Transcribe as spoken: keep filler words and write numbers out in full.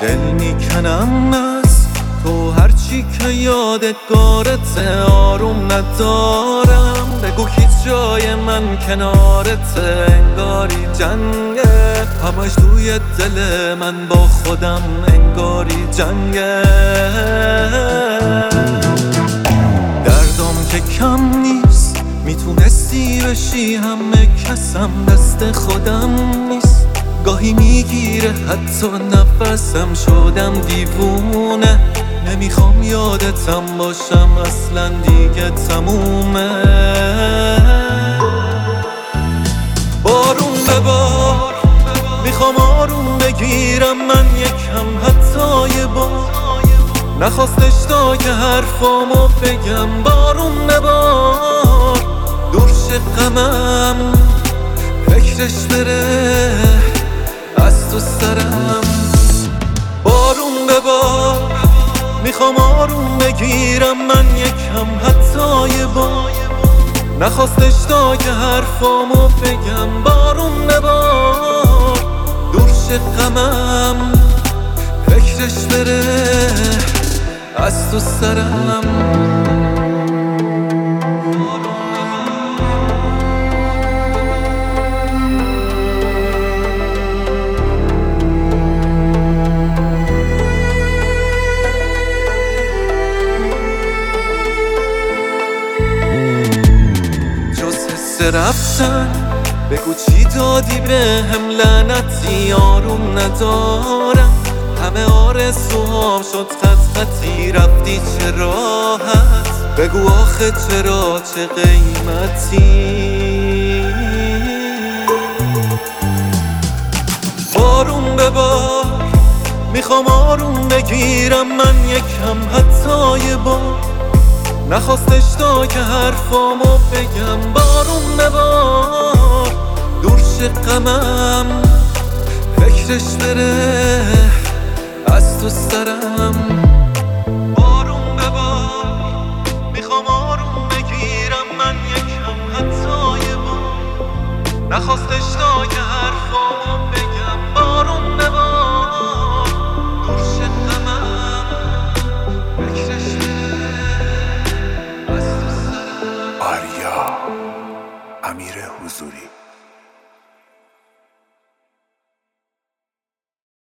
دل میکنم از تو، هرچی که یادگارت آروم ندارم. بگو هیچ جای من کنارت انگاری جنگه، همش توی دل من با خودم انگاری جنگه. دردم که کم نیست، میتونستی بشی همه کسم، دست خودم نیست. گاهی میگیره حتی نفسم، شدم دیوونه. نمیخوام یادتم باشم، اصلا دیگه تمومه. بارون ببار، میخوام آروم بگیرم من یکم، حتی یه بار. نخواستش تا که حرفامو بگم. بارون ببار، دور شه غمم، فکرش بره از تو سرم. بارون ببار، میخوام آروم بگیرم من یکم، حتی یه بار. نخواستش تا که حرفامو بگم. بارون ببار، دور شه غمم، فکرش بره از تو سرم. رفتن بگو چی دادی به هم، لعنتی آروم ندارم. همه آرزوهام شد خط خطی، رفتی چه راحت. بگو آخه چرا، چه قیمتی. بارون ببار، میخوام آروم بگیرم من یکم، حتی یه بار. نخواستش تا که حرفامو بگم. بارون ببار، دور شه غمم، فکرش بره از تو سرم. بارون ببار، میخوام آروم بگیرم من یکم، حتی یه بار. نخواستش تا که حرفامو بگم. بارون ببار، دور شه غمم، فکرش بره. آریا امیر حضوری.